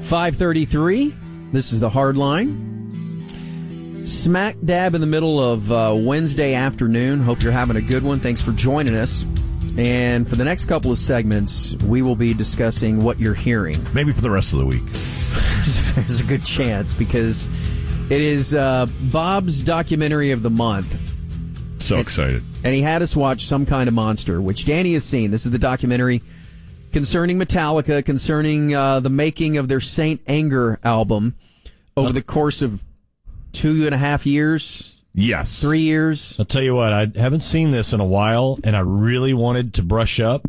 5:33. This is the Hard Line. Smack dab in the middle of Wednesday afternoon. Hope you're having a good one. Thanks for joining us. And for the next couple of segments, we will be discussing what you're hearing. Maybe for the rest of the week. There's a good chance because it is Bob's documentary of the month. So excited. And he had us watch Some Kind of Monster, which Danny has seen. This is the documentary concerning Metallica, concerning the making of their Saint Anger album over the course of 2.5 years. Yes. 3 years. I'll tell you what, I haven't seen this in a while, and I really wanted to brush up.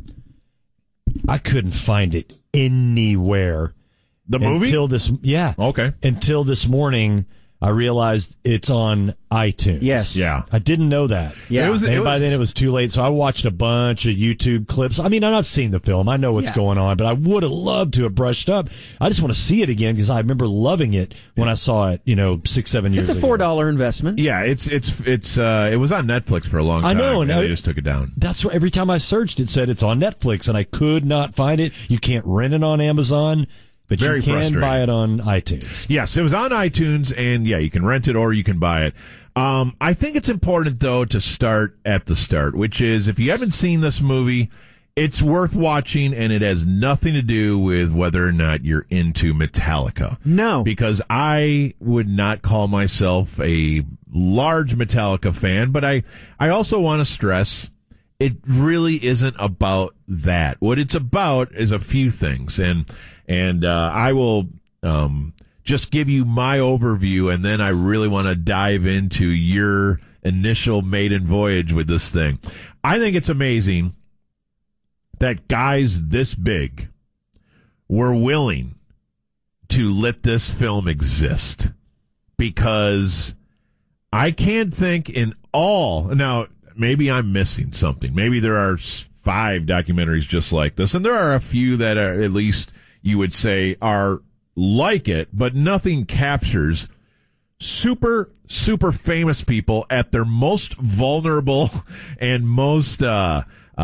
I couldn't find it anywhere. The movie? Until this, yeah. Okay. Until this morning, I realized it's on iTunes. Yes. Yeah. I didn't know that. Yeah. And by then it was too late, so I watched a bunch of YouTube clips. I mean, I've not seen the film. I know what's going on, but I would have loved to have brushed up. I just want to see it again because I remember loving it when I saw it, 6-7 years ago. It's a $4 investment. Yeah, it was on Netflix for a long time. I know, and they just took it down. That's what every time I searched, it said it's on Netflix, and I could not find it. You can't rent it on Amazon. But Very you can frustrating. buy it on iTunes. Yes, it was on iTunes, and yeah, you can rent it or you can buy it. I think it's important, though, to start at the start, which is if you haven't seen this movie, it's worth watching, and it has nothing to do with whether or not you're into Metallica. No. Because I would not call myself a large Metallica fan, but I also want to stress it really isn't about that. What it's about is a few things, and I will just give you my overview, and then I really want to dive into your initial maiden voyage with this thing. I think it's amazing that guys this big were willing to let this film exist, because I can't think in all... Now, maybe I'm missing something. Maybe there are 5 documentaries just like this, and there are a few that are, at least you would say, are like it, but nothing captures super, super famous people at their most vulnerable and most, they're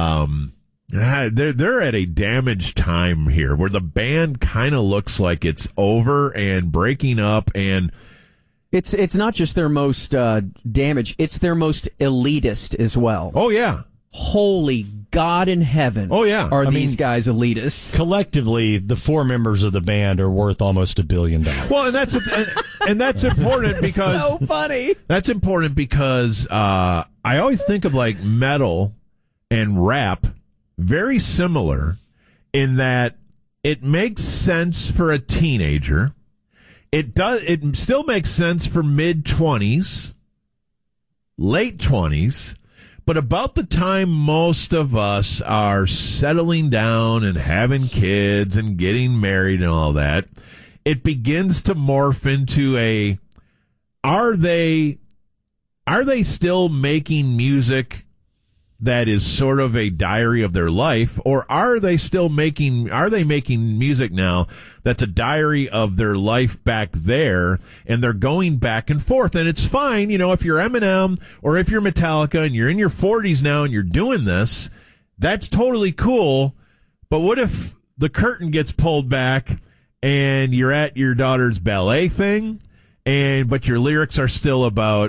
at a damaged time here where the band kind of looks like it's over and breaking up, and It's not just their most damaged, it's their most elitist as well. oh yeah. Holy God in heaven. Oh, yeah. Are these guys elitists? Collectively, the 4 members of the band are worth almost $1 billion. Well, and that's important because So funny. That's important because I always think of like metal and rap very similar in that it makes sense for a teenager. It still makes sense for mid-20s, late 20s, but about the time most of us are settling down and having kids and getting married and all that, it begins to morph into a, are they still making music that is sort of a diary of their life, or are they making music now that's a diary of their life back there, and they're going back and forth? And it's fine, if you're Eminem or if you're Metallica and you're in your 40s now and you're doing this, that's totally cool. But what if the curtain gets pulled back and you're at your daughter's ballet thing, but your lyrics are still about,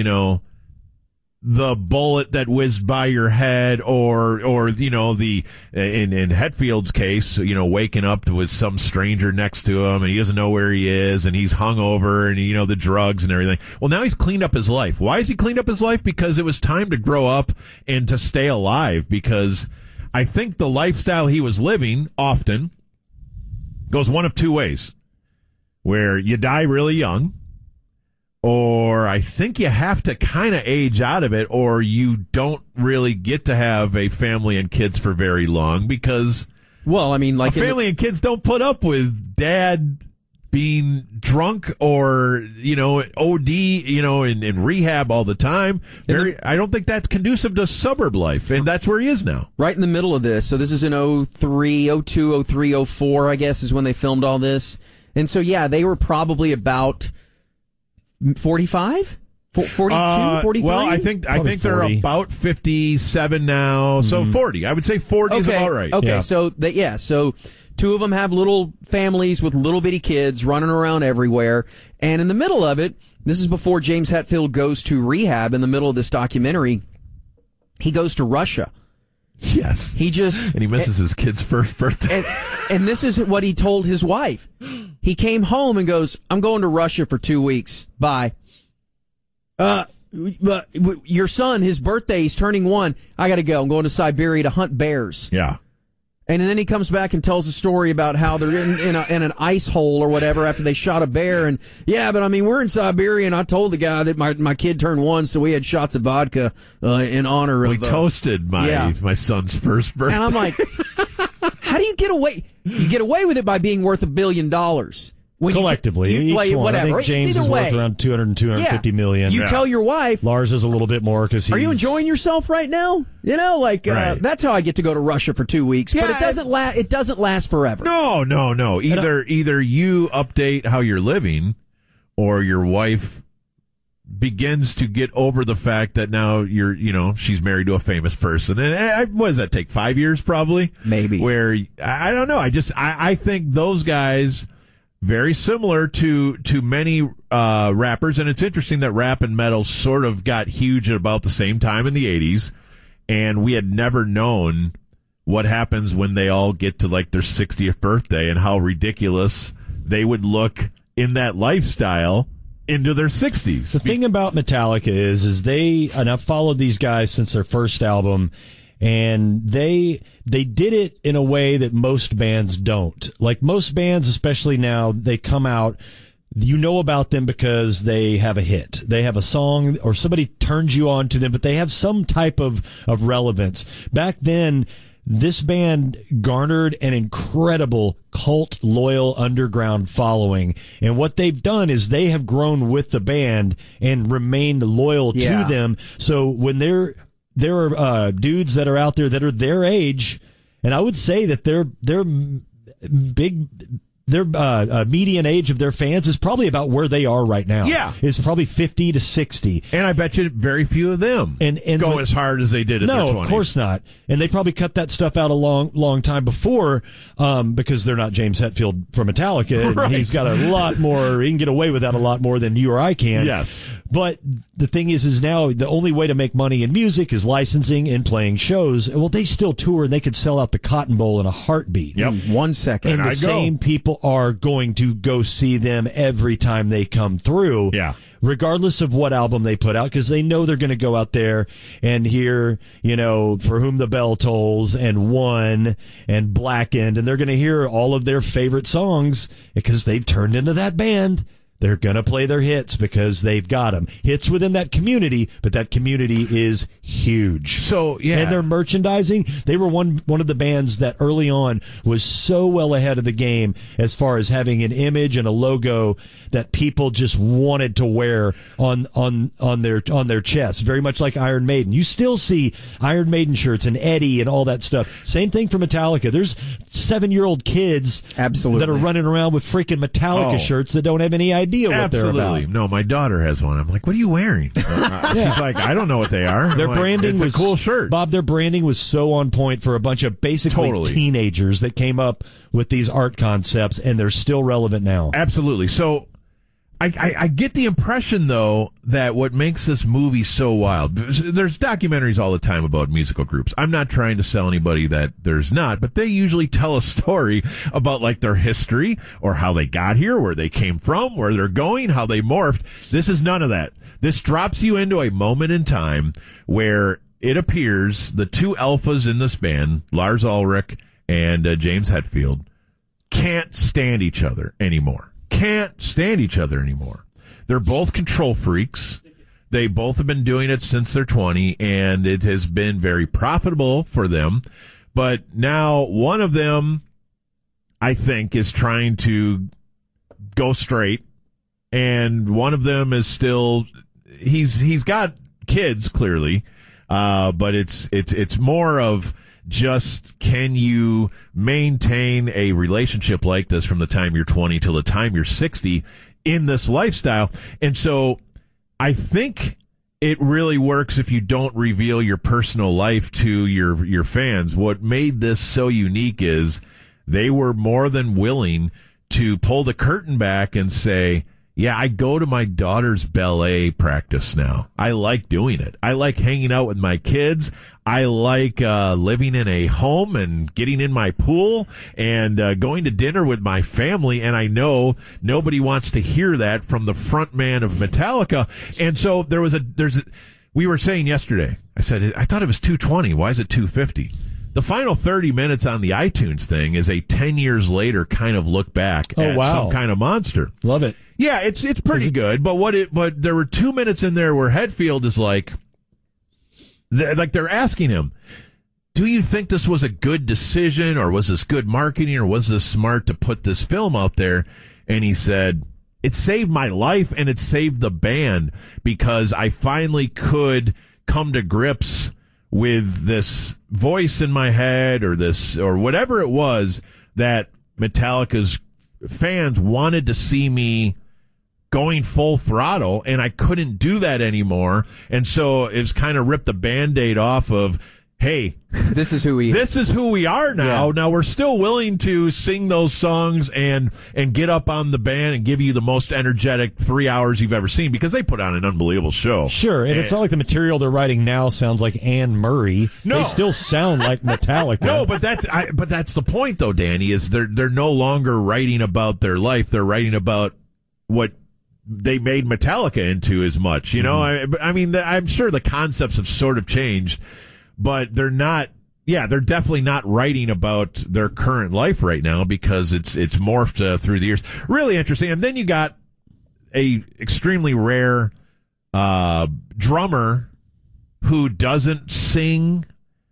the bullet that whizzed by your head, or the in Hetfield's case, waking up with some stranger next to him and he doesn't know where he is and he's hungover and the drugs and everything. Well, now he's cleaned up his life. Why has he cleaned up his life? Because it was time to grow up and to stay alive. Because I think the lifestyle he was living often goes one of two ways, where you die really young, or I think you have to kind of age out of it, or you don't really get to have a family and kids for very long, because like a family and kids don't put up with dad being drunk or, OD, in rehab all the time. I don't think that's conducive to suburb life, and that's where he is now. Right in the middle of this. So this is in 02, 03, 04, I guess, is when they filmed all this. And so, yeah, they were probably about 45? 42, 43? Well, I think they're 40. about 57 now, so 40. I would say 40 is about right. Okay, Yeah. so Two of them have little families with little bitty kids running around everywhere. And in the middle of it, this is before James Hetfield goes to rehab. In the middle of this documentary, he goes to Russia. Yes. And he misses his kid's first birthday. And this is what he told his wife. He came home and goes, I'm going to Russia for 2 weeks. Bye. But your son, his birthday, he's turning 1. I got to go. I'm going to Siberia to hunt bears. Yeah. And then he comes back and tells a story about how they're in an ice hole or whatever after they shot a bear. And yeah, but I mean, we're in Siberia, and I told the guy that my kid turned 1, so we had shots of vodka in honor of. We toasted my son's first birthday. And I'm like, how do you get away? You get away with it by being worth $1 billion. Collectively, each one. Whatever. I think James is worth around 200 250 million. You tell your wife. Lars is a little bit more because he's. Are you enjoying yourself right now? Right. That's how I get to go to Russia for 2 weeks. But it doesn't last forever. No. Either you update how you're living, or your wife begins to get over the fact that now she's married to a famous person. And what does that take? 5 years, probably? Maybe. Where I don't know. I think those guys. Very similar to many rappers, and it's interesting that rap and metal sort of got huge at about the same time in the 80s, and we had never known what happens when they all get to like their 60th birthday and how ridiculous they would look in that lifestyle into their 60s. The thing about Metallica is and I've followed these guys since their first album, and they did it in a way that most bands don't. Like most bands, especially now, they come out, you know about them because they have a hit. They have a song or somebody turns you on to them, but they have some type of relevance. Back then, this band garnered an incredible cult loyal underground following. And what they've done is they have grown with the band and remained loyal to them. So when there are dudes that are out there that are their age, and I would say that their median age of their fans is probably about where they are right now. Yeah. It's probably 50 to 60. And I bet you very few of them go as hard as they did in their 20s. No, of course not. And they probably cut that stuff out a long time before, because they're not James Hetfield from Metallica. Right. And he's got a lot more, he can get away with that a lot more than you or I can. Yes. But the thing is now the only way to make money in music is licensing and playing shows. Well, they still tour and they could sell out the Cotton Bowl in a heartbeat. Yep. 1 second. And the same people are going to go see them every time they come through. Yeah. Regardless of what album they put out, because they know they're going to go out there and hear, For Whom the Bell Tolls and One and Blackened, and they're going to hear all of their favorite songs because they've turned into that band. They're going to play their hits because they've got them. Hits within that community, but that community is huge. So, yeah. And their merchandising, they were one of the bands that early on was so well ahead of the game as far as having an image and a logo that people just wanted to wear on their chests. Very much like Iron Maiden. You still see Iron Maiden shirts and Eddie and all that stuff. Same thing for Metallica. There's 7-year-old kids Absolutely. that are running around with freaking Metallica shirts that don't have any idea what they're about. No, my daughter has one. I'm like, what are you wearing? She's like, I don't know what they are. Their branding was was a cool shirt. Bob, their branding was so on point for a bunch of basically teenagers that came up with these art concepts, and they're still relevant now. Absolutely. So I get the impression, though, that what makes this movie so wild, there's documentaries all the time about musical groups. I'm not trying to sell anybody that there's not, but they usually tell a story about like their history or how they got here, where they came from, where they're going, how they morphed. This is none of that. This drops you into a moment in time where it appears the two alphas in this band, Lars Ulrich and James Hetfield, can't stand each other anymore. They're both control freaks. They both have been doing it since they're 20, and it has been very profitable for them. But now one of them, I think, is trying to go straight, and one of them is still he's got kids clearly, but it's more of just, can you maintain a relationship like this from the time you're 20 till the time you're 60 in this lifestyle? And so I think it really works if you don't reveal your personal life to your fans. What made this so unique is they were more than willing to pull the curtain back and say, yeah, I go to my daughter's ballet practice now. I like doing it. I like hanging out with my kids. I like living in a home and getting in my pool and going to dinner with my family. And I know nobody wants to hear that from the front man of Metallica. And so we were saying yesterday, I said, I thought it was 220. Why is it 250? The final 30 minutes on the iTunes thing is a 10 years later kind of look back at some kind of monster. Love it. Yeah, it's pretty good. But there were 2 minutes in there where Hetfield is like they're asking him, do you think this was a good decision, or was this good marketing, or was this smart to put this film out there? And he said, it saved my life and it saved the band because I finally could come to grips with this voice in my head or whatever it was that Metallica's fans wanted to see me going full throttle, and I couldn't do that anymore. And so it's kind of ripped the Band-Aid off of, hey, this is who we are now. Yeah. Now we're still willing to sing those songs and get up on the band and give you the most energetic 3 hours you've ever seen, because they put on an unbelievable show. Sure, and it's not like the material they're writing now sounds like Anne Murray. No. They still sound like Metallica. No, but that's the point though, Danny, is they're no longer writing about their life. They're writing about what they made Metallica into as much, you know? I mean, I'm sure the concepts have sort of changed, but they're definitely not writing about their current life right now because it's morphed through the years. Really interesting. And then you got a extremely rare drummer who doesn't sing,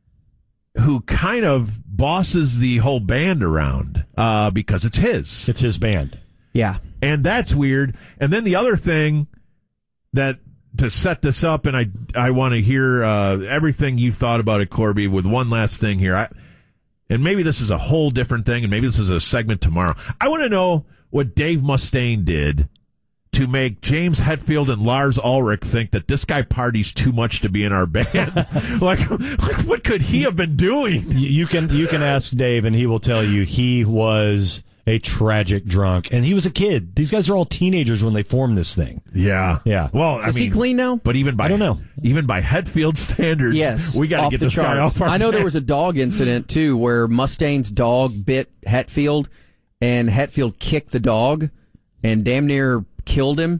who kind of bosses the whole band around because it's his. It's his band. Yeah. And that's weird. And then the other thing that, to set this up, and I want to hear everything you've thought about it, Corby, with one last thing here. And maybe this is a whole different thing, and maybe this is a segment tomorrow. I want to know what Dave Mustaine did to make James Hetfield and Lars Ulrich think that this guy parties too much to be in our band. like what could he have been doing? You can ask Dave, and he will tell you he was a tragic drunk, and he was a kid. These guys are all teenagers when they formed this thing. Yeah. Well, is he clean now? But I don't know. Even by Hetfield standards, yes, we got to get this guy off our I know band. there was a dog incident too, where Mustaine's dog bit Hetfield, and Hetfield kicked the dog and damn near killed him.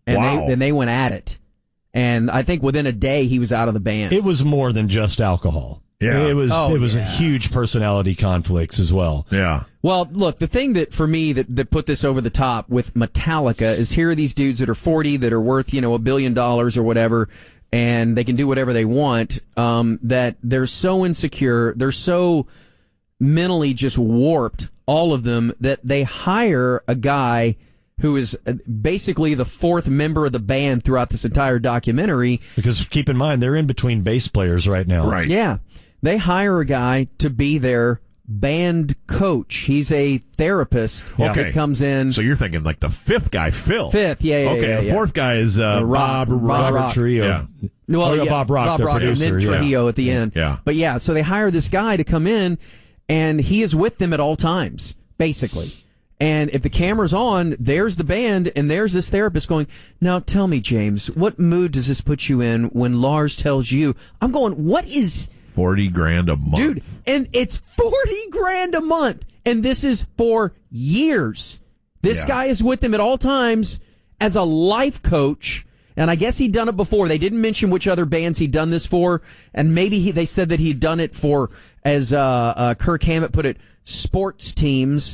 And they went at it. And I think within a day he was out of the band. It was more than just alcohol. Yeah. It was a huge personality conflicts as well. Yeah. Well, look, the thing that for me that put this over the top with Metallica is here are these dudes that are 40 that are worth, $1 billion or whatever, and they can do whatever they want, that they're so insecure, they're so mentally just warped, all of them, that they hire a guy who is basically the fourth member of the band throughout this entire documentary. Because keep in mind, they're in between bass players right now. Right. Yeah. They hire a guy to be their band coach. He's a therapist that comes in. So you're thinking like the fifth guy, Phil. Fifth, yeah. The fourth guy is Bob Rock Trio. Yeah. Well, Bob Rock, the producer. And then Trujillo at the end. Yeah. But yeah, so they hire this guy to come in, and he is with them at all times, basically. And if the camera's on, there's the band, and there's this therapist going, now tell me, James, what mood does this put you in when Lars tells you? I'm going, what is... $40,000 a month. Dude, and it's $40,000 a month. And this is for years. This guy is with them at all times as a life coach. And I guess he'd done it before. They didn't mention which other bands he'd done this for. And maybe they said that he'd done it for, as Kirk Hammett put it, sports teams.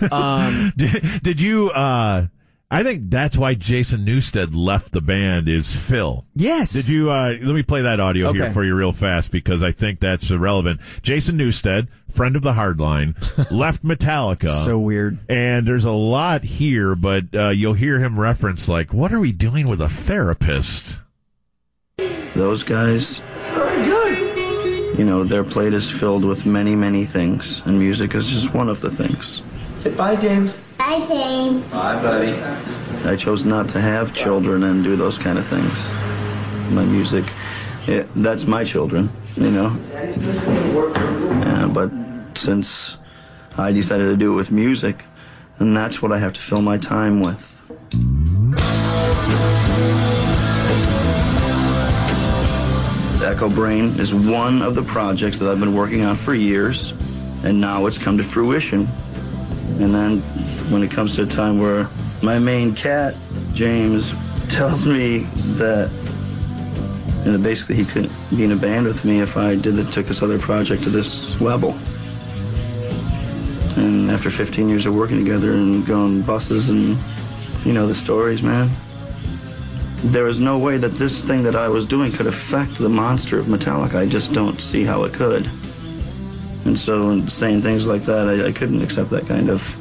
Did you, I think that's why Jason Newsted left the band, is Phil. Yes. Did you, let me play that audio here for you real fast, because I think that's relevant. Jason Newsted, friend of the Hardline, left Metallica. So weird. And there's a lot here, but you'll hear him reference, like, what are we doing with a therapist? Those guys, it's very good. Their plate is filled with many, many things, and music is just one of the things. Say bye, James. Bye, James. Bye, buddy. I chose not to have children and do those kind of things. My music, that's my children, This is going to work. But since I decided to do it with music, and that's what I have to fill my time with. Echo Brain is one of the projects that I've been working on for years, and now it's come to fruition. And then when it comes to a time where my main cat, James, tells me that basically he couldn't be in a band with me if I took this other project to this level. And after 15 years of working together and going buses and, you know, the stories, man, there was no way that this thing that I was doing could affect the monster of Metallica. I just don't see how it could. And so in saying things like that, I couldn't accept that kind of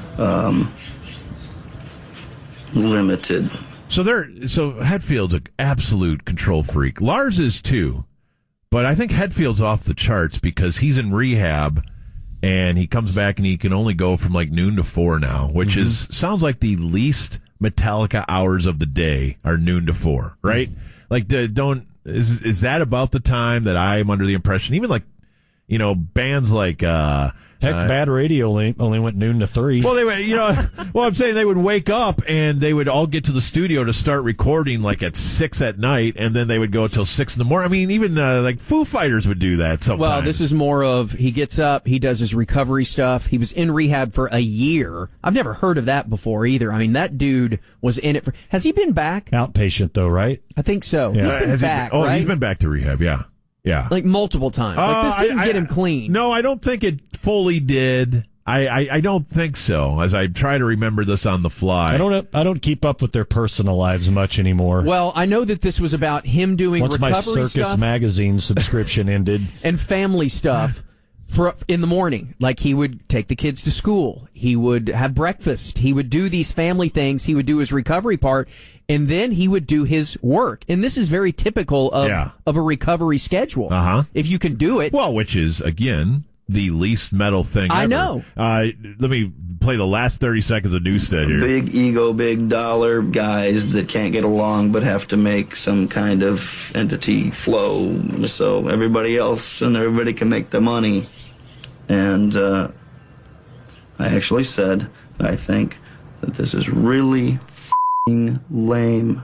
limited. So Hetfield's an absolute control freak. Lars is too, but I think Hetfield's off the charts because he's in rehab and he comes back and he can only go from like noon to 4 now, which sounds like the least Metallica hours of the day are noon to 4, right? Like, is that about the time that I'm under the impression, even like, you know, bands like, Bad Radio only went noon to 3. Well, I'm saying they would wake up and they would all get to the studio to start recording like at 6 at night, and then they would go till 6 in the morning. I mean, even like Foo Fighters would do that sometimes. Well, this is more of he gets up, he does his recovery stuff. He was in rehab for a year. I've never heard of that before either. I mean, that dude was in it for. Has he been back? Outpatient though, right? I think so. Yeah. He's been back. Right? He's been back to rehab. Yeah. Yeah. Like multiple times. Like this didn't get him clean. No, I don't think it fully did. I don't think so. As I try to remember this on the fly, I don't keep up with their personal lives much anymore. Well, I know that this was about him doing Once recovery my Circus stuff magazine subscription ended, and family stuff in the morning. Like he would take the kids to school, he would have breakfast, he would do these family things, he would do his recovery part, and then he would do his work. And this is very typical of a recovery schedule. If you can do it. Well, which is again the least metal thing ever. I know. Let me play the last 30 seconds of Newstead here. Big ego, big dollar guys that can't get along but have to make some kind of entity flow so everybody else and everybody can make the money. And I actually said, I think that this is really f***ing lame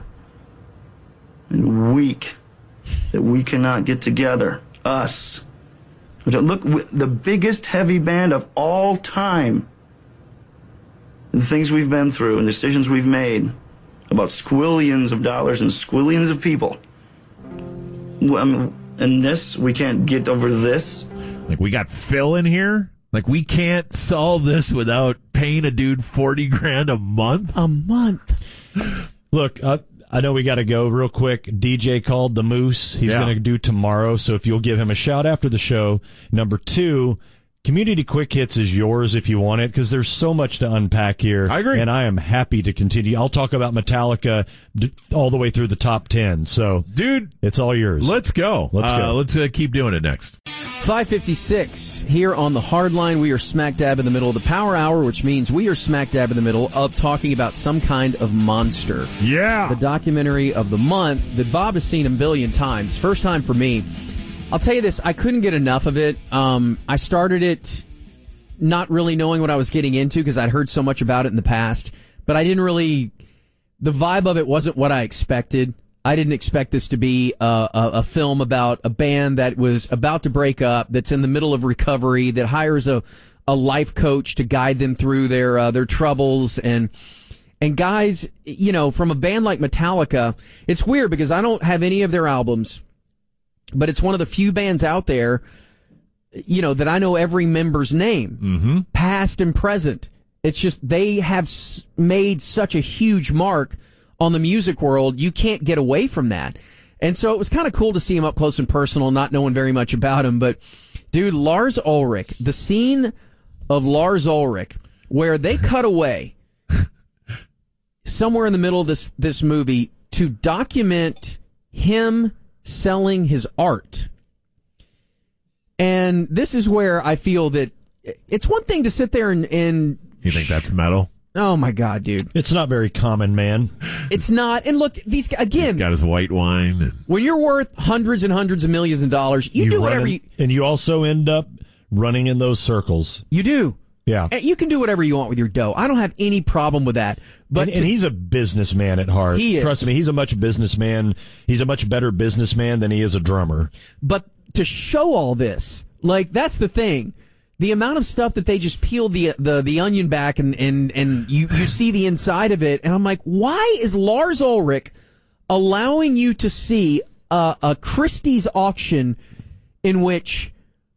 and weak that we cannot get together, us. Look, the biggest heavy band of all time, and the things we've been through and decisions we've made about squillions of dollars and squillions of people. And this, we can't get over this. Like, we got Phil in here? Like, we can't solve this without paying a dude $40,000 a month? A month. Look, I know we got to go real quick. DJ called the Moose. He's going to do tomorrow. So if you'll give him a shout after the show. Number 2, Community Quick Hits is yours if you want it, because there's so much to unpack here. I agree. And I am happy to continue. I'll talk about Metallica all the way through the top 10. So, dude, it's all yours. Let's go. Let's keep doing it next. 5:56 here on the Hardline. We are smack dab in the middle of the Power Hour, which means we are smack dab in the middle of talking about some kind of monster. Yeah. The documentary of the month that Bob has seen a billion times. First time for me. I'll tell you this, I couldn't get enough of it. I started it not really knowing what I was getting into because I'd heard so much about it in the past, but I didn't really, the vibe of it wasn't what I expected. I didn't expect this to be a film about a band that was about to break up, that's in the middle of recovery, that hires a life coach to guide them through their troubles. And guys, you know, from a band like Metallica, it's weird because I don't have any of their albums, but it's one of the few bands out there, you know, that I know every member's name, past and present. It's just they have made such a huge mark on the music world, you can't get away from that. And so it was kind of cool to see him up close and personal, not knowing very much about him. But, dude, Lars Ulrich, the scene of Lars Ulrich, where they cut away somewhere in the middle of this movie to document him selling his art. And this is where I feel that it's one thing to sit there and you think that's metal? Oh my God, dude. It's not very common, man. It's not. And look, these, again. He's got his white wine. When you're worth hundreds and hundreds of millions of dollars, you do whatever you. And you also end up running in those circles. You do. Yeah. You can do whatever you want with your dough. I don't have any problem with that. But and he's a businessman at heart. He is. Trust me, he's a much better businessman than he is a drummer. But to show all this, like, that's the thing. The amount of stuff that they just peel the onion back and you see the inside of it, and I'm like, why is Lars Ulrich allowing you to see a Christie's auction in which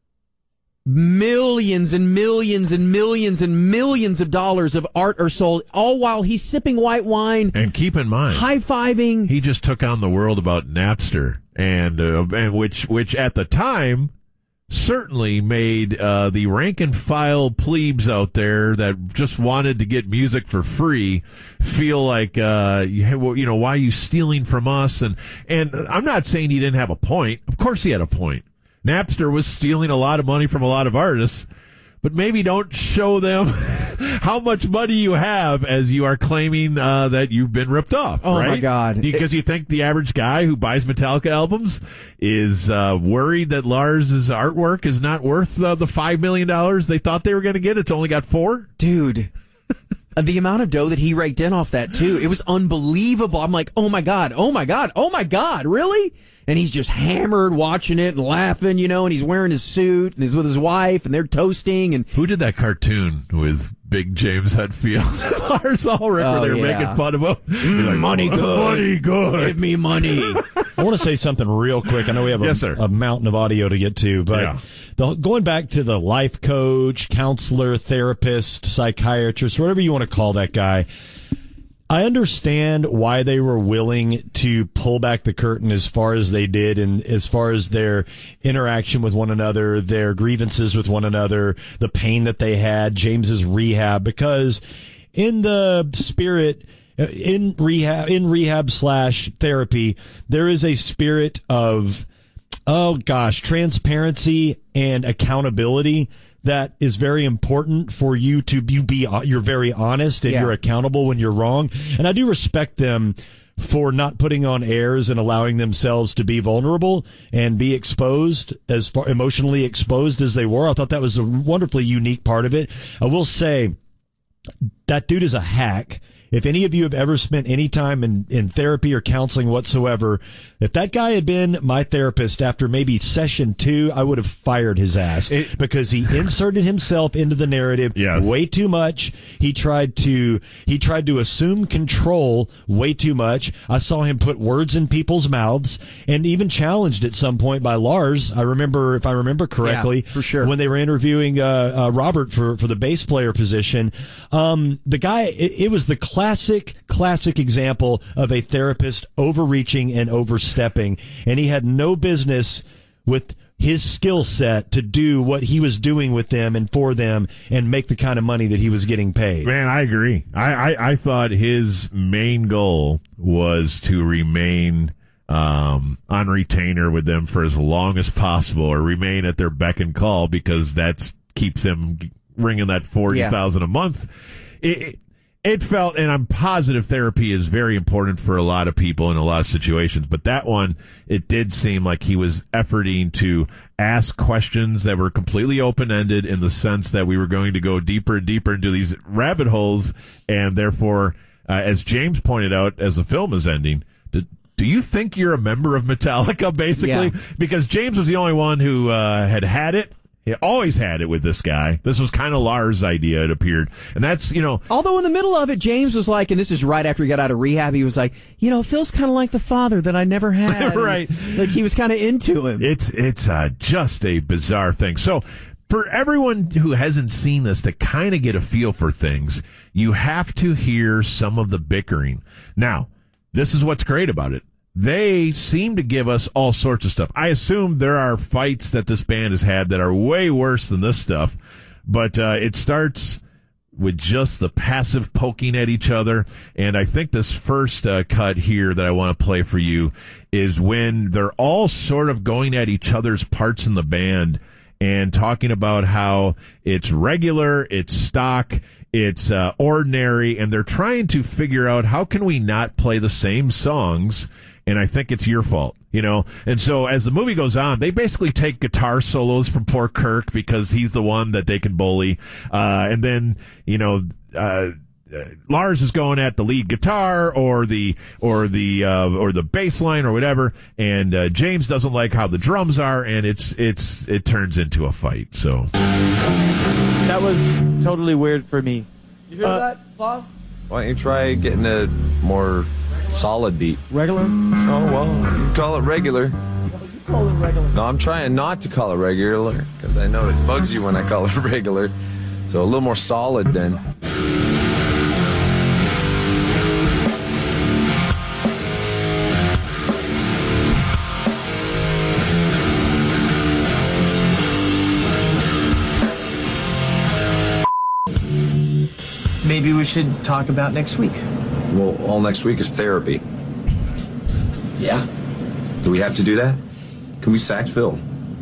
millions and millions and millions and millions of dollars of art are sold, all while he's sipping white wine and keep in mind, high-fiving. He just took on the world about Napster, and which at the time certainly made the rank and file plebes out there that just wanted to get music for free feel like why are you stealing from us? And I'm not saying he didn't have a point. Of course he had a point. Napster was stealing a lot of money from a lot of artists, but maybe don't show them how much money you have as you are claiming that you've been ripped off. Oh, right? my God. Because you think the average guy who buys Metallica albums is worried that Lars' artwork is not worth the $5 million they thought they were going to get. It's only got $4 million. Dude. The amount of dough that he raked in off that, too, it was unbelievable. I'm like, oh, my God, really? And he's just hammered watching it and laughing, and he's wearing his suit and he's with his wife and they're toasting. And who did that cartoon with Big James Hetfield? Lars Ulrich, where they were making fun of him. Like, money good. Money good. Give me money. I want to say something real quick. I know we have a mountain of audio to get to, but going back to the life coach, counselor, therapist, psychiatrist, whatever you want to call that guy, I understand why they were willing to pull back the curtain as far as they did, and as far as their interaction with one another, their grievances with one another, the pain that they had, James's rehab, because in the spirit, in rehab / therapy, there is a spirit of, transparency and accountability that is very important for you to you're very honest and you're accountable when you're wrong. And I do respect them for not putting on airs and allowing themselves to be vulnerable and be exposed, as far emotionally exposed as they were. I thought that was a wonderfully unique part of it. I will say that dude is a hack. If any of you have ever spent any time in therapy or counseling whatsoever, if that guy had been my therapist after maybe session 2, I would have fired his ass because he inserted himself into the narrative way too much. He tried to assume control way too much. I saw him put words in people's mouths and even challenged at some point by Lars. If I remember correctly, for sure, when they were interviewing Robert for the bass player position, the guy, it was the classic example of a therapist overreaching and overstepping, and he had no business with his skill set to do what he was doing with them and for them and make the kind of money that he was getting paid. Man, I agree. I thought his main goal was to remain on retainer with them for as long as possible, or remain at their beck and call, because that keeps them ringing that $40,000 a month. It felt, and I'm positive therapy is very important for a lot of people in a lot of situations, but that one, it did seem like he was efforting to ask questions that were completely open-ended, in the sense that we were going to go deeper and deeper into these rabbit holes, and therefore, as James pointed out as the film is ending, do you think you're a member of Metallica, basically? Yeah. Because James was the only one who had it. He always had it with this guy. This was kind of Lars' idea, it appeared. And that's, Although in the middle of it, James was like, and this is right after he got out of rehab, he was like, Phil's kind of like the father that I never had. Right. Like, he was kind of into him. It's just a bizarre thing. So, for everyone who hasn't seen this, to kind of get a feel for things, you have to hear some of the bickering. Now, this is what's great about it. They seem to give us all sorts of stuff. I assume there are fights that this band has had that are way worse than this stuff, but it starts with just the passive poking at each other. And I think this first cut here that I want to play for you is when they're all sort of going at each other's parts in the band and talking about how it's regular, it's stock, it's ordinary, and they're trying to figure out, how can we not play the same songs? And I think it's your fault. you know? And so as the movie goes on, they basically take guitar solos from poor Kirk because he's the one that they can bully. And then, you know, Lars is going at the lead guitar or the bass line or whatever, and James doesn't like how the drums are, and it turns into a fight. So that was totally weird for me. You hear that, Bob? Why don't you try getting a more solid beat? Regular? Oh, well, you can call it regular. You call it regular. No, I'm trying not to call it regular because I know it bugs you when I call it regular. So a little more solid then. Maybe we should talk about next week. Well, all next week is therapy. Yeah. Do we have to do that? Can we sack Phil?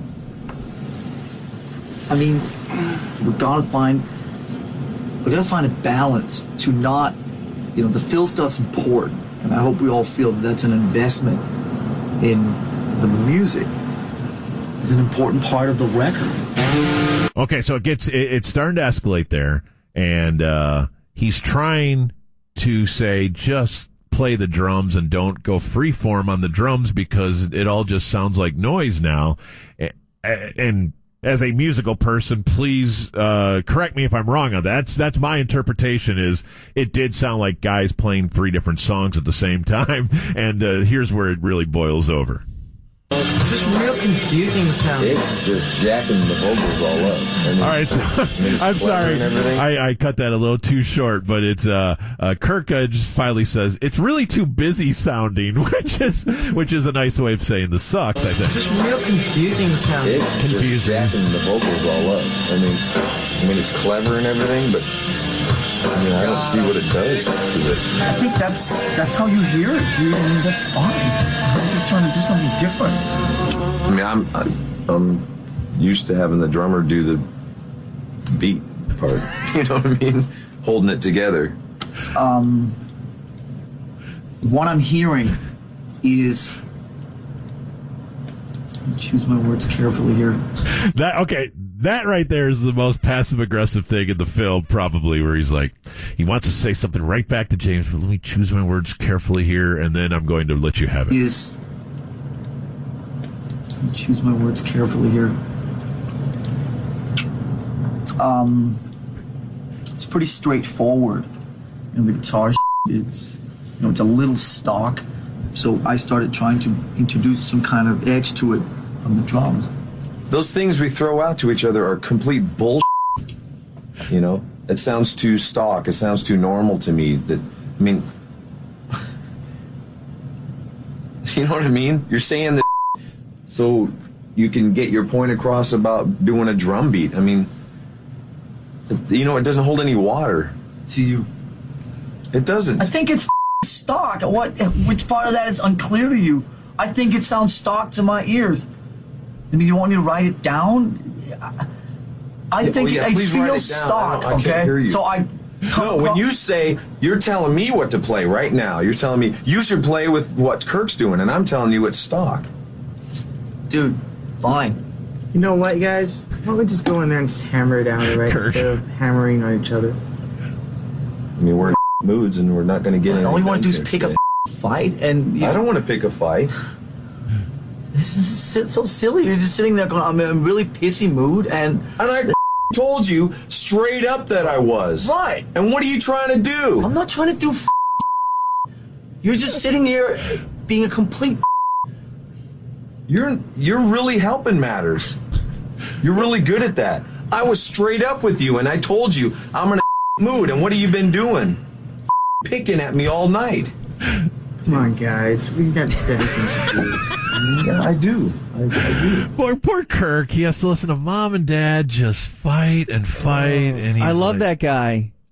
I mean, we gotta find a balance to not, you know, the Phil stuff's important, and I hope we all feel that that's an investment in the music. It's an important part of the record. okay, so it's starting to escalate there, and he's trying to say just play the drums and don't go freeform on the drums because it all just sounds like noise now. And as a musical person, please correct me if I'm wrong on that. That's my interpretation. Is it did sound like guys playing 3 different songs at the same time, and here's where it really boils over. Just real confusing sounding. It's just jacking the vocals all up. I mean, All right, so, I'm sorry. I cut that a little too short, but it's Kirk just finally says it's really too busy sounding, which is a nice way of saying this sucks, I think. Just real confusing sounding. It's just jacking the vocals all up. I mean, it's clever and everything, but I mean, I don't see what it does to it. I think that's how you hear it, dude. I mean, that's fine. I'm just trying to do something different. I mean, I'm used to having the drummer do the beat part. You know what I mean? Holding it together. What I'm hearing is, choose my words carefully here. That right there is the most passive-aggressive thing in the film, probably, where he's like, he wants to say something right back to James, but let me choose my words carefully here, and then I'm going to let you have it. Choose my words carefully here. It's pretty straightforward. You know, the guitar, it's a little stock, so I started trying to introduce some kind of edge to it from the drums. Those things we throw out to each other are complete bullshit. You know, it sounds too stock. It sounds too normal to me. I mean, you know what I mean? You're saying that so you can get your point across about doing a drum beat. I mean, you know, it doesn't hold any water. To you? It doesn't. I think it's stock. Which part of that is unclear to you? I think it sounds stock to my ears. I mean, you want me to write it down? I think it feels stock, I can't hear you. So when you say, you're telling me what to play right now. You're telling me you should play with what Kirk's doing, and I'm telling you it's stock. Dude, fine. You know what, guys? Why don't we just go in there and just hammer it out, right? Instead of hammering on each other. I mean, we're in moods, and we're not going to get anything. All you want to do is pick a fight, and I don't want to pick a fight. This is so silly. You're just sitting there going, I'm in a really pissy mood, and I told you straight up that I was. Right. And what are you trying to do? I'm not trying to do You're just sitting here being a complete You're really helping matters. You're really good at that. I was straight up with you, and I told you I'm in a mood, and what have you been doing? Picking at me all night. Come on, guys. We got better things to do. Yeah, I do. I do. Poor Kirk. He has to listen to mom and dad just fight and fight. And I love that guy.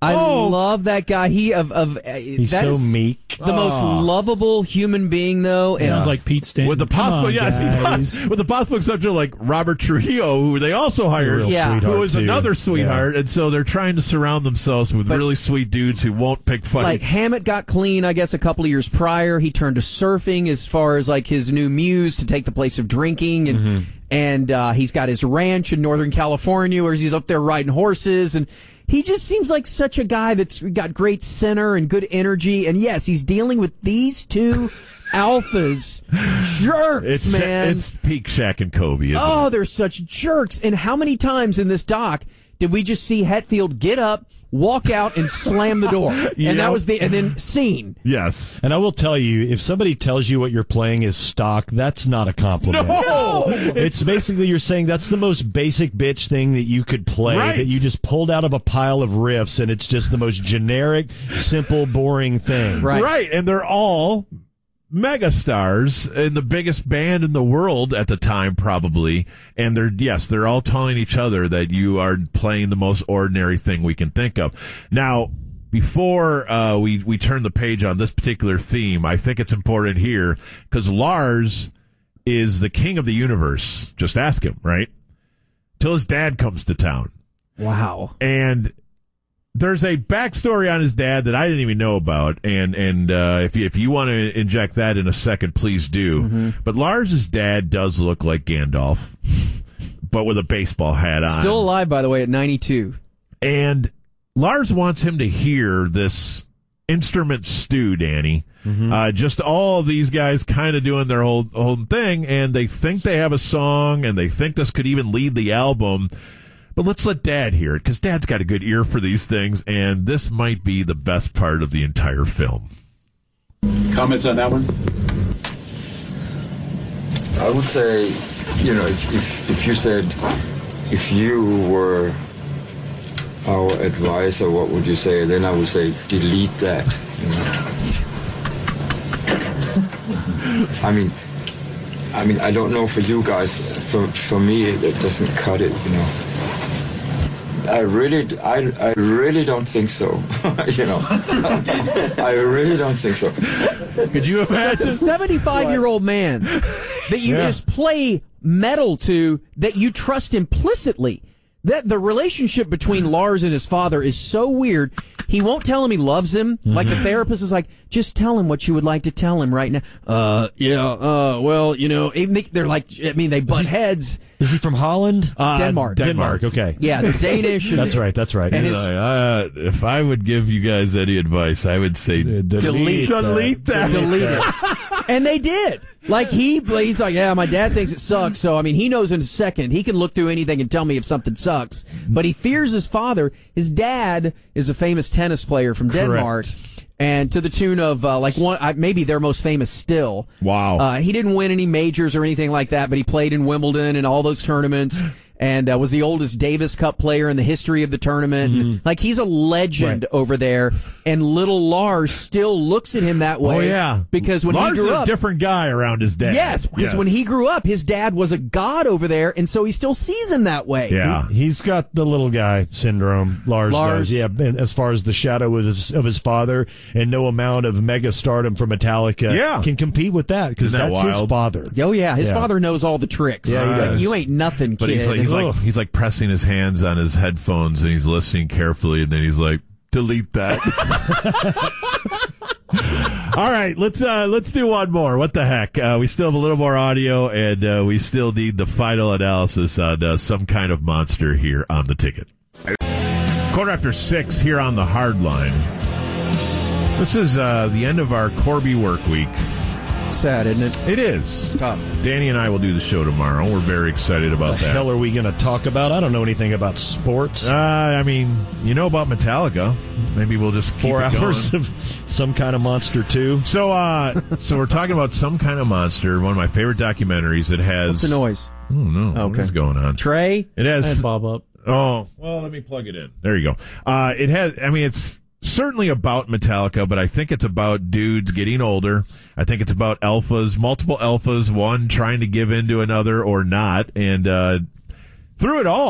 I love that guy. He's so meek. The most lovable human being, though. And sounds like Pete Stanton. With the possible, he does. With the possible exception of like Robert Trujillo, who they also hired, who is another sweetheart, and so they're trying to surround themselves with really sweet dudes who won't pick fights. Like Hammett got clean, I guess, a couple of years prior. He turned to surfing as far as like his new muse to take the place of drinking, and he's got his ranch in Northern California where he's up there riding horses, and he just seems like such a guy that's got great center and good energy. And yes, he's dealing with these two alphas, jerks, man. It's peak Shaq and Kobe, isn't it? They're such jerks. And how many times in this doc did we just see Hetfield get up, walk out, and slam the door? And that was and then scene. Yes. And I will tell you, if somebody tells you what you're playing is stock, that's not a compliment. No! It's basically you're saying that's the most basic bitch thing that you could play, that you just pulled out of a pile of riffs, and it's just the most generic, simple, boring thing. Right. And they're all megastars in the biggest band in the world at the time, probably. And they're all telling each other that you are playing the most ordinary thing we can think of. Now, before we turn the page on this particular theme, I think it's important here because Lars is the king of the universe. Just ask him, right? Till his dad comes to town. Wow. And there's a backstory on his dad that I didn't even know about, and if you want to inject that in a second, please do. But Lars's dad does look like Gandalf, but with a baseball hat on. Still alive, by the way, at 92. And Lars wants him to hear this instrument stew, Danny. Just all of these guys kind of doing their whole thing, and they think they have a song, and they think this could even lead the album. But let's let Dad hear it, because Dad's got a good ear for these things, and this might be the best part of the entire film. Comments on that one? I would say, if you said, if you were our advisor, what would you say? Then I would say, delete that. I mean, I don't know for you guys. For me, it doesn't cut it. I really don't think so. I really don't think so. Could you imagine? That's a 75-year-old man that you just play metal to, that you trust implicitly. That the relationship between Lars and his father is so weird. He won't tell him he loves him. Like the therapist is like, just tell him what you would like to tell him right now. Well, even they're like, they butt heads. Is he from Holland? Denmark. Okay. Yeah, the Danish. That's right. And if I would give you guys any advice, I would say delete that. Delete it. And they did. Like he's like, yeah, my dad thinks it sucks. So, he knows in a second he can look through anything and tell me if something sucks. But he fears his father. His dad is a famous tennis player from Denmark. And to the tune of, maybe their most famous still. Wow. He didn't win any majors or anything like that, but he played in Wimbledon and all those tournaments. And was the oldest Davis Cup player in the history of the tournament. And, he's a legend over there. And little Lars still looks at him that way. Oh, yeah. Because when Lars he grew is up, a different guy around his dad. Yes, because when he grew up, his dad was a god over there, and so he still sees him that way. Yeah. He's got the little guy syndrome, Lars does. Yeah, as far as the shadow of his father, and no amount of mega stardom for Metallica can compete with that, because that's his father. Oh, yeah, his father knows all the tricks. Yeah, like, you ain't nothing, but kid. He's like pressing his hands on his headphones, and he's listening carefully, and then he's like, delete that. All right, let's do one more. What the heck? We still have a little more audio, and we still need the final analysis on Some Kind of Monster here on The Ticket. 6:15 here on the Hard Line. This is the end of our Corby work week. Sad, isn't it? It is. It's tough. Danny and I will do the show tomorrow. We're very excited about that. What the hell are we going to talk about? I don't know anything about sports. You know about Metallica. Maybe we'll just keep 4 it going. hours of Some Kind of Monster 2. So we're talking about Some Kind of Monster, one of my favorite documentaries. It has... What's the noise? Oh, no. Okay. What is going on? Trey? It has... And Bob up. Oh, well, let me plug it in. There you go. It has... it's certainly about Metallica, but I think it's about dudes getting older. I think it's about alphas, multiple alphas, one trying to give in to another or not. And through it all,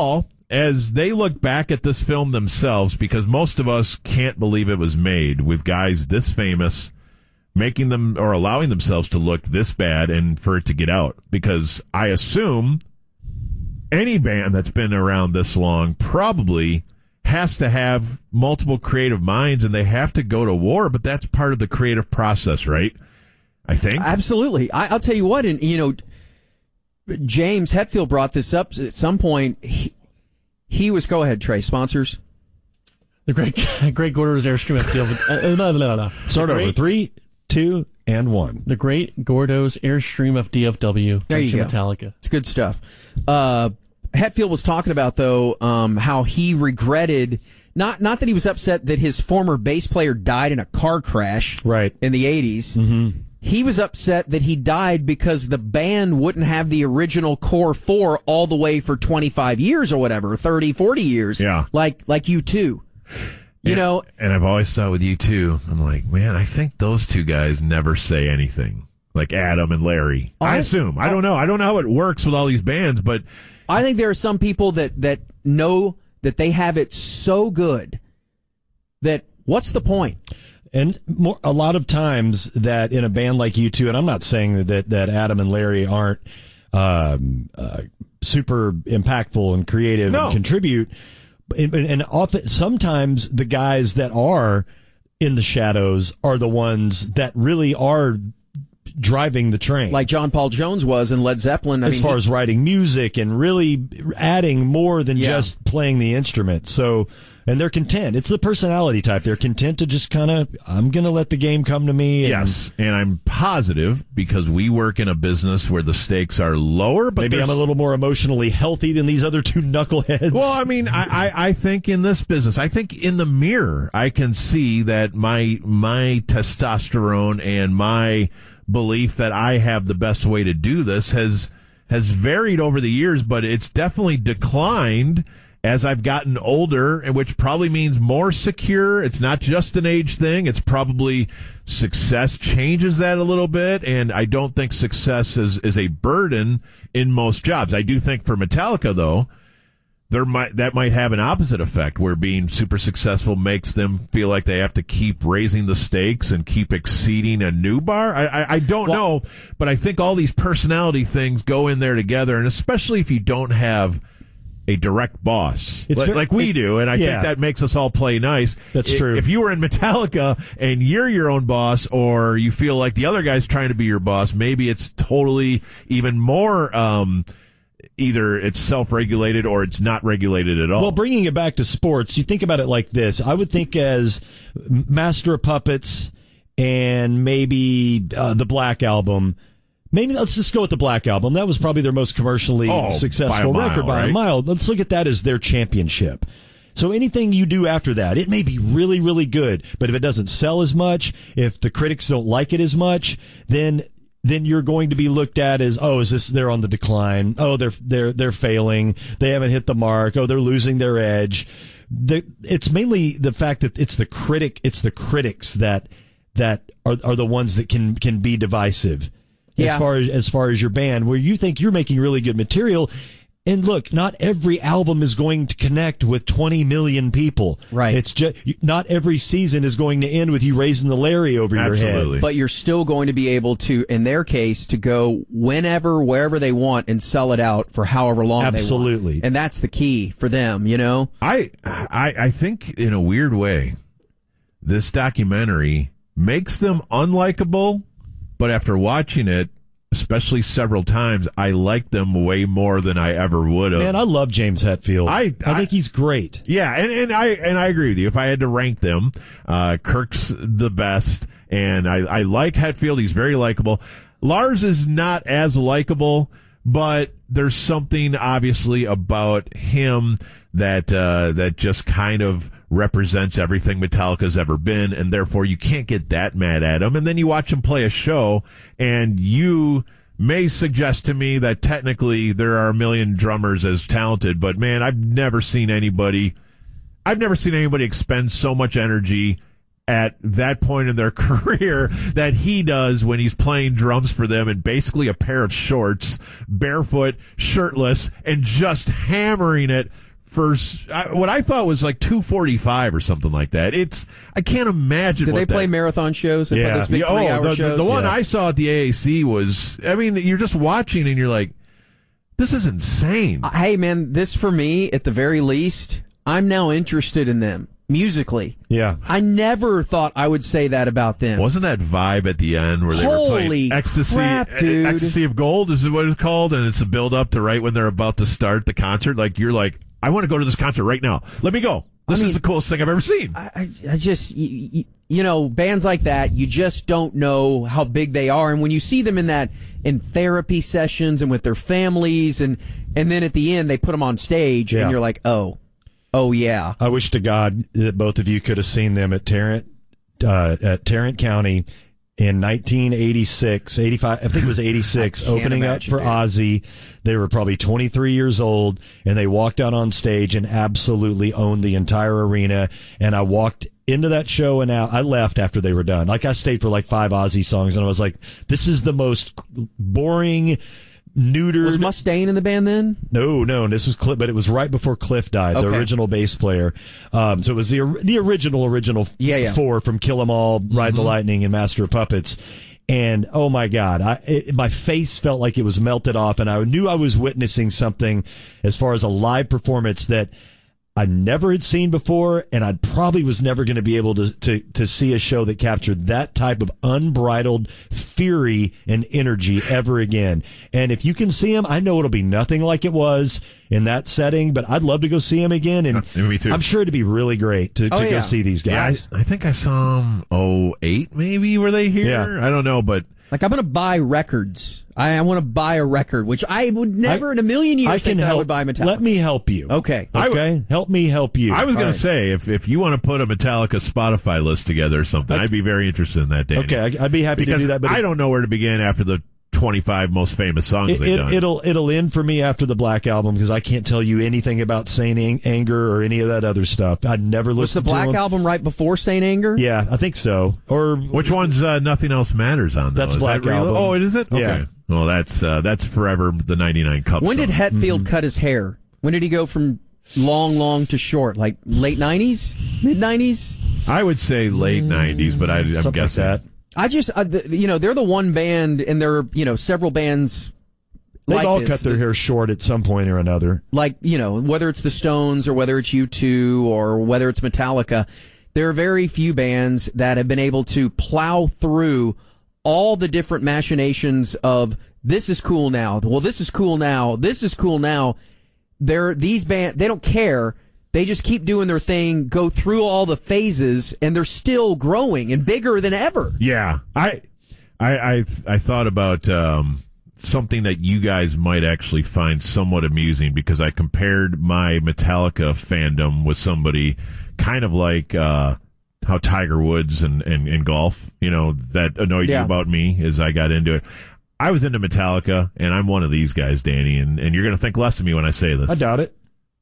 as they look back at this film themselves, because most of us can't believe it was made with guys this famous making them or allowing themselves to look this bad and for it to get out, because I assume any band that's been around this long probably has to have multiple creative minds and they have to go to war, but that's part of the creative process, right? I think. Absolutely. I'll tell you what, and James Hetfield brought this up at some point. He was, go ahead, Trey, sponsors. The Great Gordo's Airstream of Start over. 3, 2, and 1. The Great Gordo's Airstream of DFW. There you go. Metallica. It's good stuff. Hetfield was talking about, though, how he regretted, not that he was upset that his former bass player died in a car crash in the 80s. Mm-hmm. He was upset that he died because the band wouldn't have the original core 4 all the way for 25 years or whatever, 30, 40 years. Yeah. Like U2. And I've always thought with U2, I'm like, man, I think those two guys never say anything. Like Adam and Larry. I assume. I don't know. I don't know how it works with all these bands, but I think there are some people that know that they have it so good that what's the point? And a lot of times that in a band like U2, and I'm not saying that Adam and Larry aren't super impactful and creative and contribute, and often sometimes the guys that are in the shadows are the ones that really are driving the train. Like John Paul Jones was in Led Zeppelin. As far as writing music and really adding more than just playing the instrument. So, and they're content. It's the personality type. They're content to just kind of, I'm going to let the game come to me. Yes, and I'm positive, because we work in a business where the stakes are lower. But maybe I'm a little more emotionally healthy than these other two knuckleheads. Well, I mean, I think in this business, I think in the mirror, I can see that my testosterone and my belief that I have the best way to do this has varied over the years, but it's definitely declined as I've gotten older, and which probably means more secure. It's not just an age thing. It's probably success changes that a little bit, and I don't think success is a burden in most jobs. I do think for Metallica, though, that might have an opposite effect, where being super successful makes them feel like they have to keep raising the stakes and keep exceeding a new bar. I don't know, but I think all these personality things go in there together, and especially if you don't have a direct boss like we do, and I think that makes us all play nice. That's true. If you were in Metallica and you're your own boss, or you feel like the other guy's trying to be your boss, maybe it's totally even more either it's self-regulated or it's not regulated at all. Well, bringing it back to sports, you think about it like this. I would think as Master of Puppets and maybe the Black Album. Maybe let's just go with the Black Album. That was probably their most commercially successful record by a mile. Let's look at that as their championship. So anything you do after that, it may be really, really good, but if it doesn't sell as much, if the critics don't like it as much, then you're going to be looked at as, they're on the decline. Oh, they're failing. They haven't hit the mark. Oh, they're losing their edge. It's mainly the fact that it's the critics that are the ones that can be divisive. Yeah. As far as your band, where you think you're making really good material, and look, not every album is going to connect with 20 million people. Right. It's just not every season is going to end with you raising the Larry over your head. But you're still going to be able to, in their case, to go whenever, wherever they want and sell it out for however long they want. Absolutely. And that's the key for them, you know? I think in a weird way, this documentary makes them unlikable. But after watching it, especially several times, I like them way more than I ever would have. Man, I love James Hetfield. I think he's great. Yeah, and I agree with you. If I had to rank them, Kirk's the best, and I like Hetfield. He's very likable. Lars is not as likable, but there's something obviously about him that just kind of represents everything Metallica's ever been, and therefore you can't get that mad at him. And then you watch him play a show, and you may suggest to me that technically there are a million drummers as talented, but man, I've never seen anybody expend so much energy at that point in their career that he does when he's playing drums for them in basically a pair of shorts, barefoot, shirtless, and just hammering it what I thought was like 2:45 or something like that. I can't imagine. Did they play marathon shows? They play those big 3-hour shows? The one I saw at the AAC was, I mean, you're just watching and you're like, this is insane. Hey, man, this for me, at the very least, I'm now interested in them musically. Yeah. I never thought I would say that about them. Wasn't that vibe at the end where they were playing Ecstasy? Crap, dude. Ecstasy of Gold is what it's called, and it's a build up to right when they're about to start the concert. Like, you're like, I want to go to this concert right now. Let me go. This is the coolest thing I've ever seen. I just, you know, bands like that, you just don't know how big they are. And when you see them in therapy sessions and with their families, and then at the end they put them on stage, and you're like, oh yeah. I wish to God that both of you could have seen them at Tarrant County in 1986, 85, I think it was 86, opening up for Ozzy. They were probably 23 years old, and they walked out on stage and absolutely owned the entire arena. And I walked into that show and out. I left after they were done. Like, I stayed for like 5 Ozzy songs, and I was like, this is the most boring, neutered. Was Mustaine in the band then? No, this was Cliff, but it was right before Cliff died, the original bass player. So it was the original 4 from Kill 'Em All, Ride the Lightning, and Master of Puppets. And oh my God, my face felt like it was melted off, and I knew I was witnessing something as far as a live performance that I never had seen before, and I probably was never going to be able to see a show that captured that type of unbridled fury and energy ever again. And if you can see him, I know it'll be nothing like it was in that setting, but I'd love to go see him again. And me too. I'm sure it'd be really great to go see these guys. Yeah, I think I saw them 2008 maybe. Were they here? Yeah. I don't know, but like, I'm going to buy records. I want to buy a record, which I would never in a million years think that I would buy Metallica. Let me help you. Okay. Help me help you. I was going to say, if you want to put a Metallica Spotify list together or something, I'd be very interested in that, Danny. Okay, I'd be happy to do that. But I don't know where to begin after the 25 most famous songs they've done. It'll end for me after the Black Album, because I can't tell you anything about Saint Anger or any of that other stuff. I'd never listened to Was the Black Album right before Saint Anger? Yeah, I think so. Or which one's Nothing Else Matters on? That's Black Album. Oh, is it? Okay. Yeah. Well, that's forever the 99 Cup When song. did Hetfield cut his hair? When did he go from long to short? Like late 90s? Mid 90s? I would say late 90s, but I'm guessing. Like that. I just, they're the one band, and there are, several bands They've like all this, cut their hair short at some point or another. Like, whether it's the Stones or whether it's U2 or whether it's Metallica, there are very few bands that have been able to plow through all the different machinations of this is cool now. Well, this is cool now. This is cool now. These bands, they don't care. They just keep doing their thing, go through all the phases, and they're still growing and bigger than ever. Yeah. I thought about something that you guys might actually find somewhat amusing, because I compared my Metallica fandom with somebody kind of like how Tiger Woods and golf, that annoyed you about me as I got into it. I was into Metallica, and I'm one of these guys, Danny, and you're going to think less of me when I say this. I doubt it.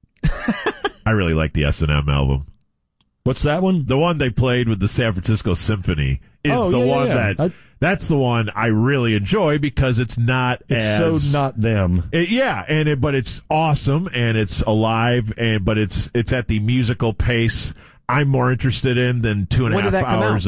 I really like the S&M album. What's that one? The one they played with the San Francisco Symphony is that's the one I really enjoy, because it's not so not them. But it's awesome and it's alive, but it's at the musical pace I'm more interested in than 2.5 hours.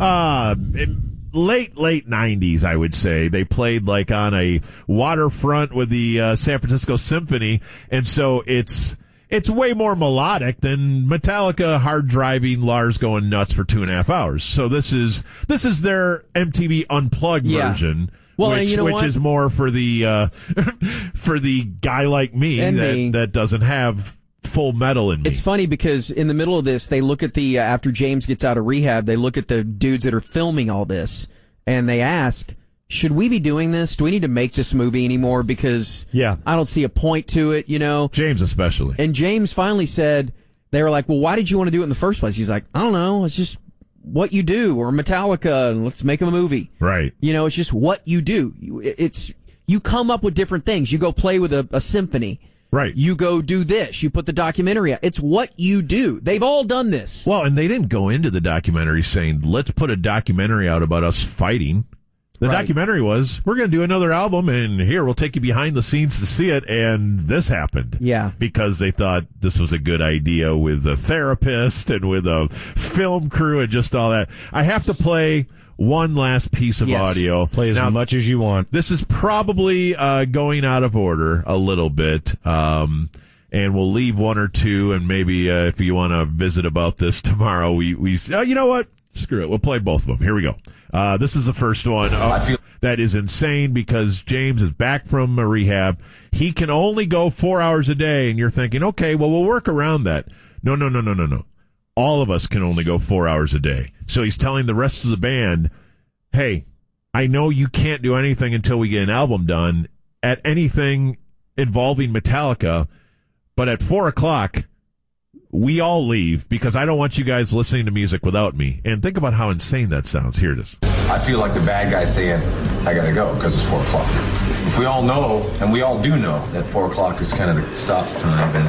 Late 90s, I would say. They played like on a waterfront with the San Francisco Symphony, and so it's way more melodic than Metallica hard driving Lars going nuts for 2.5 hours. So this is their MTV Unplugged version. Well, which is more for the for the guy like me that doesn't have full metal in me. It's funny because in the middle of this, they look at the after James gets out of rehab, they look at the dudes that are filming all this, and they ask, should we be doing this? Do we need to make this movie anymore? Because I don't see a point to it, James especially. And James finally said, they were like, well, why did you want to do it in the first place? He's like, I don't know. It's just what you do. Or Metallica, and let's make a movie. Right. It's just what you do. You come up with different things. You go play with a symphony. Right. You go do this. You put the documentary out. It's what you do. They've all done this. Well, and they didn't go into the documentary saying, let's put a documentary out about us fighting. The documentary was, we're going to do another album, and here, we'll take you behind the scenes to see it, and this happened. Yeah. Because they thought this was a good idea with a therapist and with a film crew and just all that. I have to play one last piece of audio. Play as much as you want. This is probably going out of order a little bit, and we'll leave one or two, and maybe if you want to visit about this tomorrow, we you know what? Screw it. We'll play both of them. Here we go. This is the first one. That is insane because James is back from a rehab. He can only go 4 hours a day, and you're thinking, okay, well, we'll work around that. No. All of us can only go 4 hours a day. So he's telling the rest of the band, hey, I know you can't do anything until we get an album done at anything involving Metallica, but at 4 o'clock, we all leave because I don't want you guys listening to music without me. And think about how insane that sounds. Here it is. I feel like the bad guy saying, I gotta go because it's 4 o'clock. If we all know, and we all do know, that 4 o'clock is kind of the stop time, and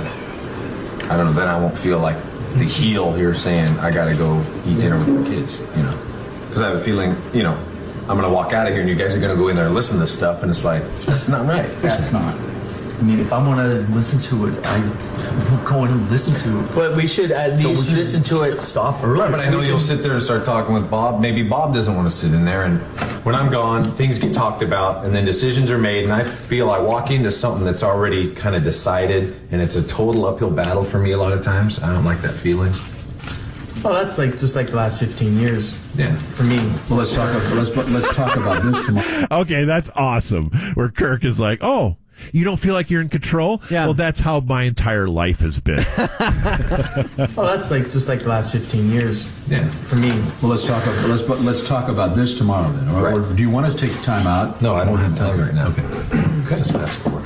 I don't know, then I won't feel like the heel here saying, I gotta go eat dinner with my kids, you know. Because I have a feeling, you know, I'm gonna walk out of here and you guys are gonna go in there and listen to this stuff, and it's like, that's not right. That's not. I mean, if I want to listen to it, I will go in and listen to it. But we should at least listen to it. Stop early. Right, but I know you'll sit there and start talking with Bob. Maybe Bob doesn't want to sit in there, and when I'm gone, things get talked about, and then decisions are made, and I feel I walk into something that's already kind of decided, and it's a total uphill battle for me a lot of times. I don't like that feeling. Well, that's like just like the last 15 years. Yeah, for me. Well, let's talk about this tomorrow. Okay, that's awesome. Where Kirk is like, oh, you don't feel like you're in control? Yeah. Well, that's how my entire life has been. Well, that's like just like the last 15 years. Yeah, for me. Well, let's talk about this tomorrow then. Or do you want to take time out? No, I don't have time right now. Okay. It's past 4.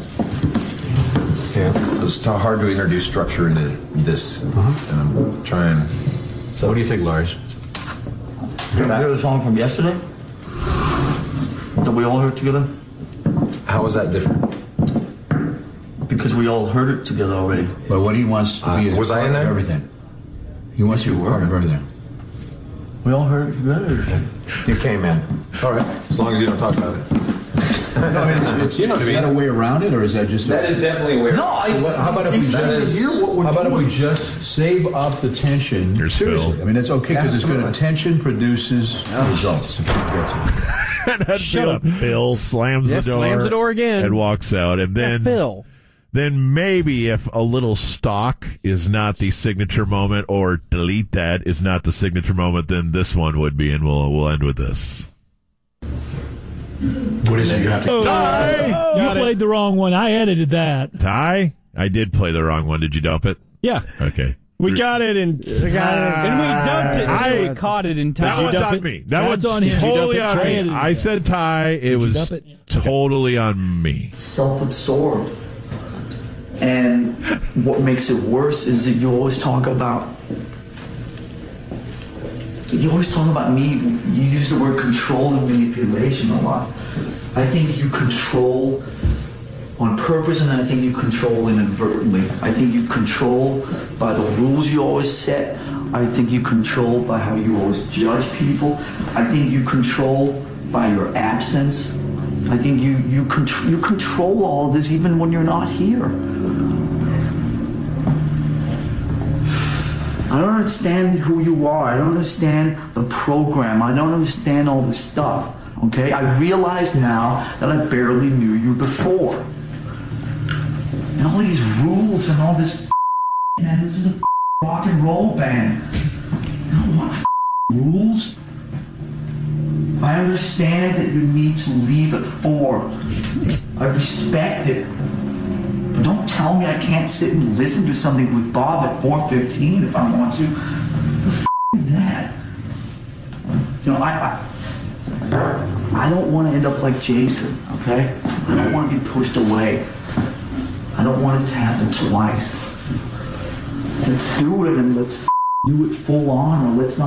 Yeah, so it's hard to introduce structure into this, and I'm trying. So, what do you think, Lars? Did you hear the song from yesterday that we all heard together? How is that different? Because we all heard it together already. But what he wants to be is was I part in of there? everything. He wants to be part of everything. We all heard it together. You came in. All right, as long as you don't talk about it. No, I mean, it's, you know, is that a way around it, or is that just That is definitely a way. No, how about if we just save up the tension? Here's Seriously, Phil. I mean, it's okay because it's good. Tension produces results. Shut up, Phil. Slams the door again and walks out. And then Phil. Then maybe if a little stock is not the signature moment, or delete that is not the signature moment, then this one would be, and we'll end with this. What is it? You have to. Ty! You played the wrong one. I edited that. Ty? I did play the wrong one. Did you dump it? Yeah. Okay. We got it, and we dumped it. We caught it in time. That one's on me. That one's on him. totally on me. I said Ty. It was totally on me. Self-absorbed. And what makes it worse is that you always talk about me. You use the word control and manipulation a lot. I think you control on purpose, and I think you control inadvertently. I think you control by the rules you always set. I think you control by how you always judge people. I think you control by your absence. I think you control all of this even when you're not here. I don't understand who you are. I don't understand the program. I don't understand all this stuff. Okay? I realize now that I barely knew you before. And all these rules and all this, man, this is a rock and roll band. I don't want rules. I understand that you need to leave at 4. I respect it. But don't tell me I can't sit and listen to something with Bob at 4:15 if I want to. What the is that? You know, I don't want to end up like Jason, okay? I don't want to be pushed away. I don't want it to happen twice. Let's do it, and let's do it full on, or let's not.